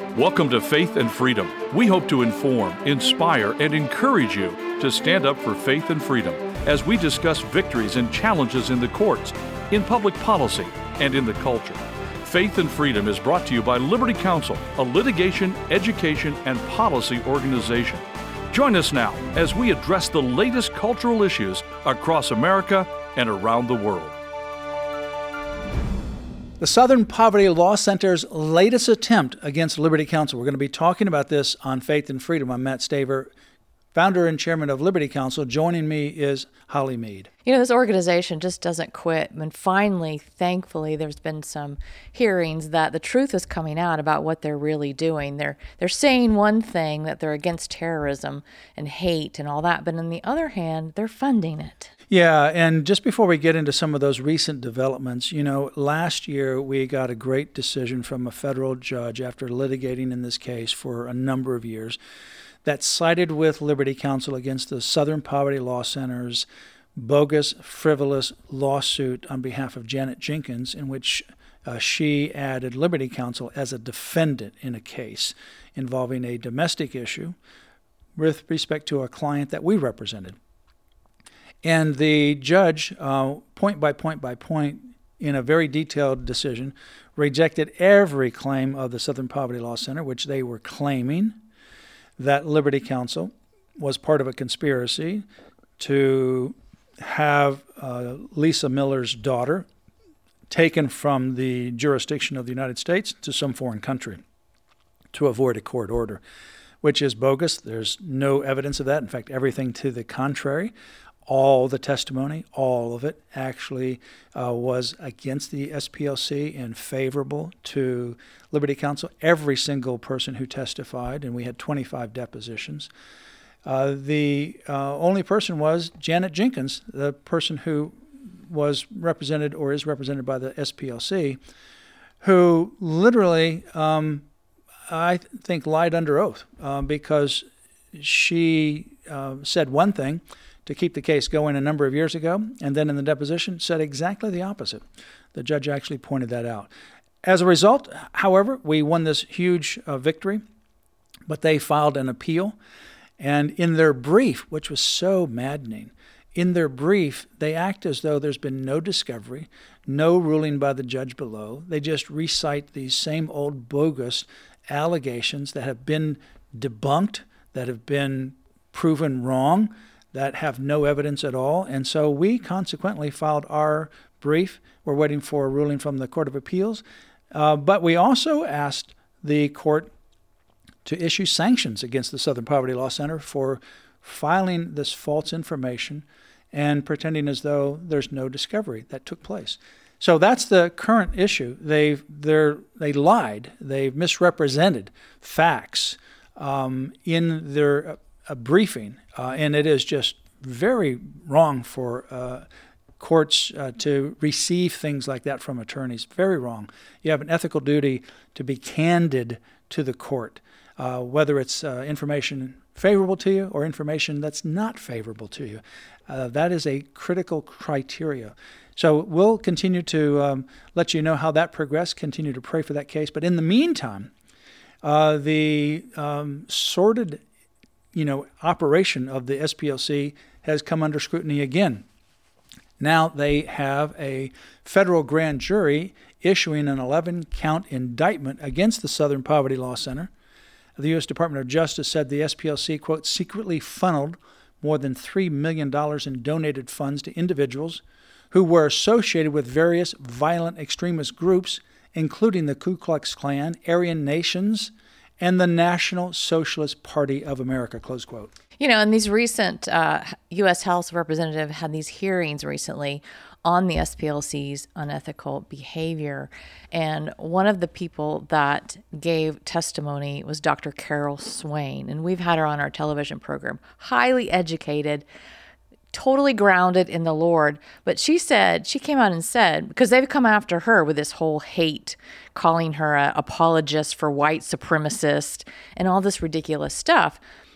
Welcome to Faith and Freedom. We hope to inform, inspire, and encourage you to stand up for faith and freedom as we discuss victories and challenges in the courts, in public policy, and in the culture. Faith and Freedom is brought to you by Liberty Counsel, a litigation, education, and policy organization. Join us now as we address the latest cultural issues across America and around the world. The Southern Poverty Law Center's latest attempt against Liberty Counsel. We're going to be talking about this on Faith and Freedom. I'm Matt Staver, founder and chairman of Liberty Counsel. Joining me is Holly Mead. You know, this organization just doesn't quit. And finally, thankfully, there's been some hearings that the truth is coming out about what they're really doing. They're saying one thing, that they're against terrorism and hate and all that, but on the other hand, they're funding it. Yeah, and just before we get into some of those recent developments, you know, last year we got a great decision from a federal judge after litigating in this case for a number of years that sided with Liberty Counsel against the Southern Poverty Law Center's bogus, frivolous lawsuit on behalf of Janet Jenkins, in which she added Liberty Counsel as a defendant in a case involving a domestic issue with respect to a client that we represented. And the judge, point by point, in a very detailed decision, rejected every claim of the Southern Poverty Law Center, which they were claiming that Liberty Counsel was part of a conspiracy to have Lisa Miller's daughter taken from the jurisdiction of the United States to some foreign country to avoid a court order, which is bogus. There's no evidence of that. In fact, everything to the contrary. All the testimony, all of it, actually was against the SPLC and favorable to Liberty Counsel. Every single person who testified, and we had 25 depositions. The only person was Janet Jenkins, the person who was represented or is represented by the SPLC, who literally, I think, lied under oath because she said one thing to keep the case going a number of years ago, and then in the deposition said exactly the opposite. The judge actually pointed that out. As a result, however, we won this huge victory, but they filed an appeal, and in their brief, which was so maddening, in their brief, they act as though there's been no discovery, no ruling by the judge below. They just recite these same old bogus allegations that have been debunked, that have been proven wrong, that have no evidence at all. And so we consequently filed our brief. We're waiting for a ruling from the Court of Appeals. But we also asked the court to issue sanctions against the Southern Poverty Law Center for filing this false information and pretending as though there's no discovery that took place. So that's the current issue. They lied. They've misrepresented facts in their briefing, and it is just very wrong for courts to receive things like that from attorneys. Very wrong. You have an ethical duty to be candid to the court, whether it's information favorable to you or information that's not favorable to you. That is a critical criteria. So we'll continue to let you know how that progressed, continue to pray for that case. But in the meantime, the sordid operation of the SPLC has come under scrutiny again. Now they have a federal grand jury issuing an 11-count indictment against the Southern Poverty Law Center. The U.S. Department of Justice said the SPLC, quote, secretly funneled more than $3 million in donated funds to individuals who were associated with various violent extremist groups, including the Ku Klux Klan, Aryan Nations, and the National Socialist Party of America, close quote. You know, and these recent U.S. House Representative had these hearings recently on the SPLC's unethical behavior. And one of the people that gave testimony was Dr. Carol Swain. And we've had her on our television program, highly educated, totally grounded in the Lord. But she came out and said, because they've come after her with this whole hate, calling her an apologist for white supremacist and all this ridiculous stuff.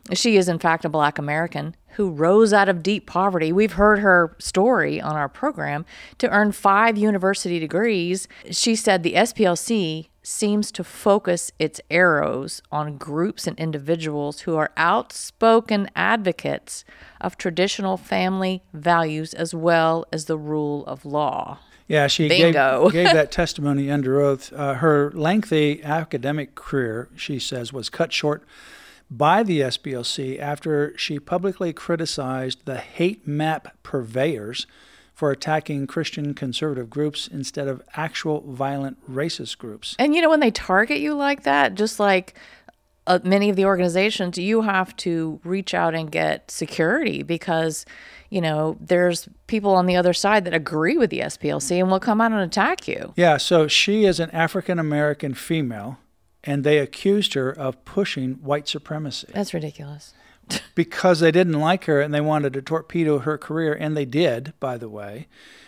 She is, in fact, a Black American who rose out of deep poverty. We've heard her story on our program to earn 5 university degrees. She said the SPLC seems to focus its arrows on groups and individuals who are outspoken advocates of traditional family values as well as the rule of law. Yeah, she gave that testimony under oath. Her lengthy academic career, she says, was cut short by the SPLC after she publicly criticized the hate map purveyors for attacking Christian conservative groups instead of actual violent racist groups. And when they target you like that, just like many of the organizations, you have to reach out and get security because, there's people on the other side that agree with the SPLC and will come out and attack you. Yeah, so she is an African-American female, and they accused her of pushing white supremacy. That's ridiculous. Because they didn't like her and they wanted to torpedo her career, and they did, by the way.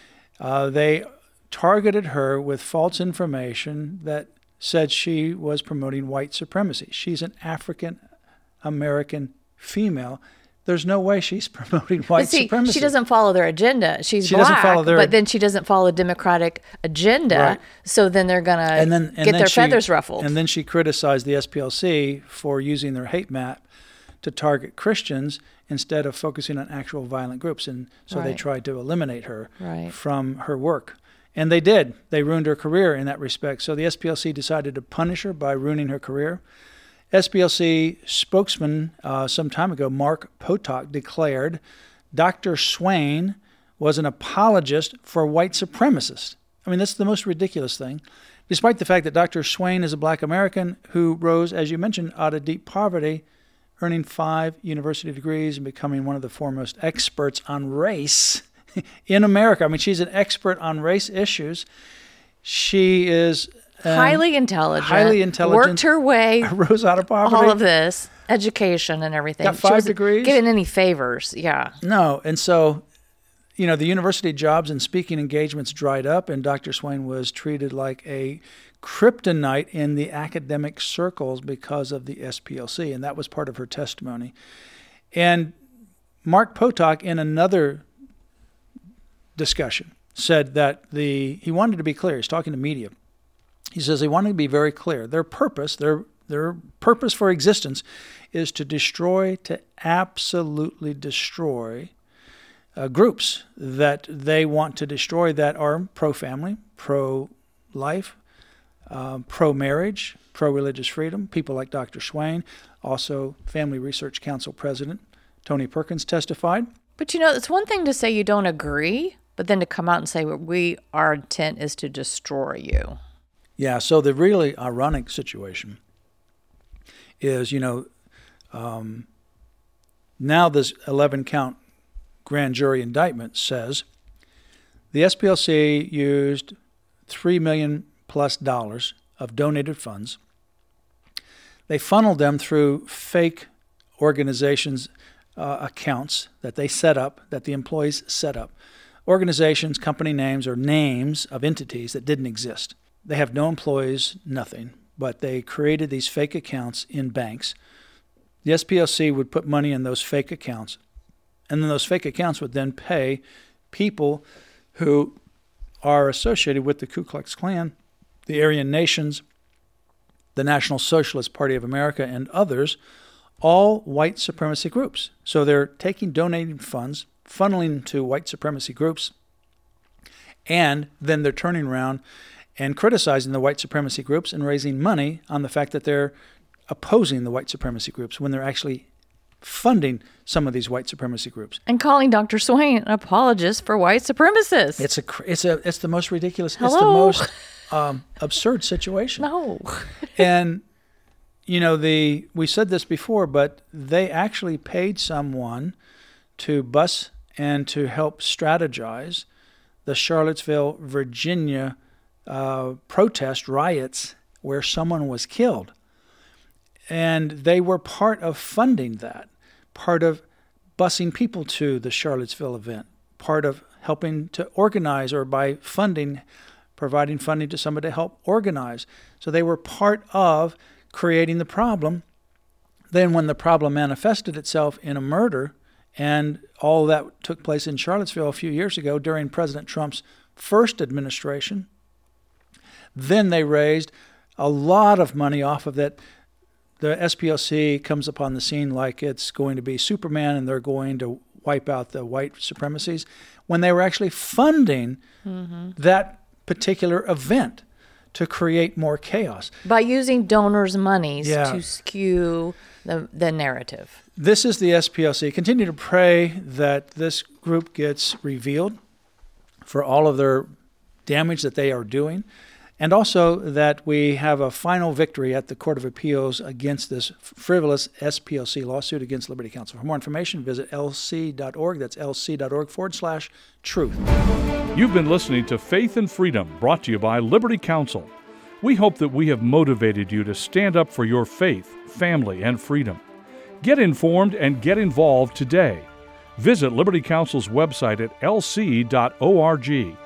They targeted her with false information that said she was promoting white supremacy. She's an African-American female. There's no way she's promoting white supremacy. She doesn't follow their agenda. She's Black, but then she doesn't follow a Democratic agenda. Right. So then they're going to get their feathers ruffled. And then she criticized the SPLC for using their hate map to target Christians instead of focusing on actual violent groups. And so they tried to eliminate her from her work. And they did. They ruined her career in that respect. So the SPLC decided to punish her by ruining her career. SPLC spokesman some time ago, Mark Potok, declared Dr. Swain was an apologist for white supremacists. I mean, that's the most ridiculous thing. Despite the fact that Dr. Swain is a Black American who rose, as you mentioned, out of deep poverty, earning 5 university degrees and becoming one of the foremost experts on race in America. I mean, she's an expert on race issues. She is highly intelligent, worked her way, rose out of poverty, all of this, education and everything. Got 5 degrees. Given any favors, yeah. No, and so, the university jobs and speaking engagements dried up, and Dr. Swain was treated like a kryptonite in the academic circles because of the SPLC, and that was part of her testimony. And Mark Potok, in another discussion, said that he wanted to be clear. He's talking to media. He says he wanted to be very clear. Their purpose for existence is to absolutely destroy groups that they want to destroy that are pro-family, pro-life, pro-marriage, pro-religious freedom. People like Dr. Swain, also Family Research Council President Tony Perkins testified. But it's one thing to say you don't agree, but then to come out and say our intent is to destroy you. Yeah, so the really ironic situation is, now this 11-count grand jury indictment says the SPLC used $3 million plus of donated funds. They funneled them through fake organizations' accounts that they set up, that the employees set up. Organizations, company names, or names of entities that didn't exist. They have no employees, nothing, but they created these fake accounts in banks. The SPLC would put money in those fake accounts, and then those fake accounts would then pay people who are associated with the Ku Klux Klan, the Aryan Nations, the National Socialist Party of America, and others, all white supremacy groups. So they're donating funds, funneling to white supremacy groups, and then they're turning around and criticizing the white supremacy groups and raising money on the fact that they're opposing the white supremacy groups when they're actually funding some of these white supremacy groups. And calling Dr. Swain an apologist for white supremacists. It's the most ridiculous, Hello? It's the most absurd situation. No. And, we said this before, but they actually paid someone to bus and to help strategize the Charlottesville, Virginia protest riots where someone was killed. And they were part of funding that, part of busing people to the Charlottesville event, part of helping to organize, or by providing funding to somebody to help organize. So they were part of creating the problem Then when the problem manifested itself in a murder, and all that took place in Charlottesville a few years ago during President Trump's first administration, then they raised a lot of money off of that. The SPLC comes upon the scene like it's going to be Superman and they're going to wipe out the white supremacies, when they were actually funding that particular event to create more chaos. By using donors' monies to skew the narrative. This is the SPLC. Continue to pray that this group gets revealed for all of their damage that they are doing, and also that we have a final victory at the Court of Appeals against this frivolous SPLC lawsuit against Liberty Counsel. For more information, visit lc.org. That's lc.org/truth. You've been listening to Faith and Freedom, brought to you by Liberty Counsel. We hope that we have motivated you to stand up for your faith, family, and freedom. Get informed and get involved today. Visit Liberty Counsel's website at lc.org.